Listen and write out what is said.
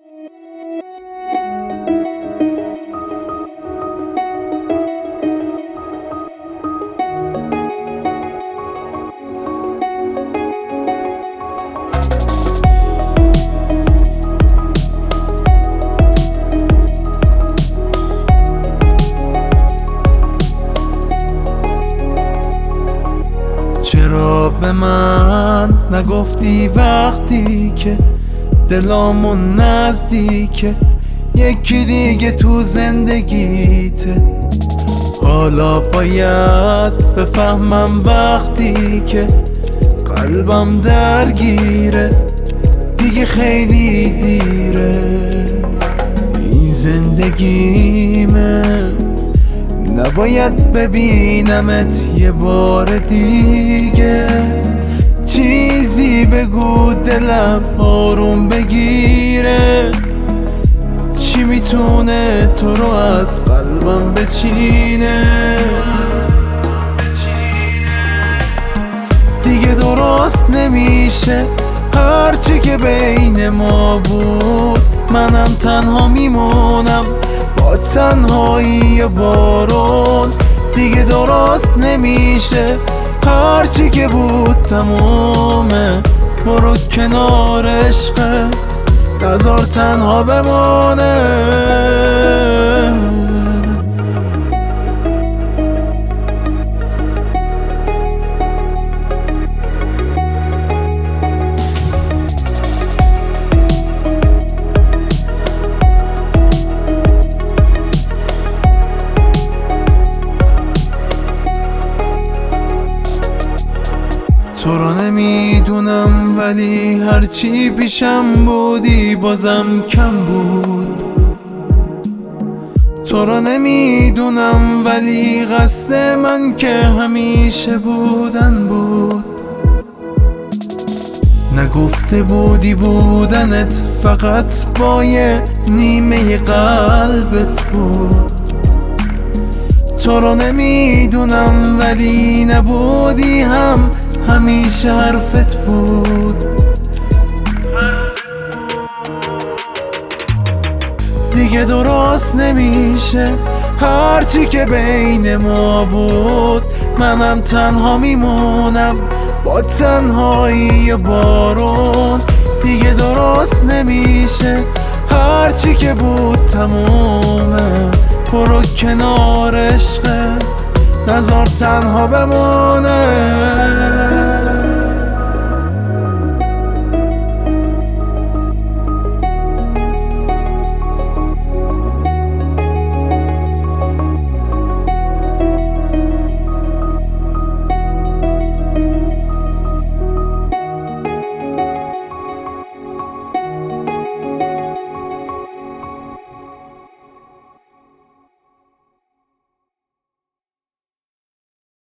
چرا به من نگفتی وقتی که دلامون نزدیکه یکی دیگه تو زندگیته؟ حالا باید بفهمم وقتی که قلبم درگیره دیگه خیلی دیره. این زندگیمه، نباید ببینمت یه بار دیگه. چیزی بگو دلم آروم بگیره، چی میتونه تو رو از قلبم بچینه؟ دیگه درست نمیشه هرچی که بین ما بود، منم تنها میمونم با تنهایی بارون. دیگه درست نمیشه هرچی که بود تمومه، برو کنار عشقت نذار تنها بمانه. تو رو نمیدونم ولی هرچی پیشم بودی بازم کم بود. تو رو نمیدونم ولی قصد من که همیشه بودن بود. نگفته بودی بودنت فقط با یه نیمه قلبت بود. تو رو نمیدونم ولی نبودی هم همیشه حرفت بود. دیگه درست نمیشه هرچی که بین ما بود، منم تنها میمونم با تنهایی بارون. دیگه درست نمیشه هرچی که بود تمومه، برو کنار عشقت نذار تنها بمونه.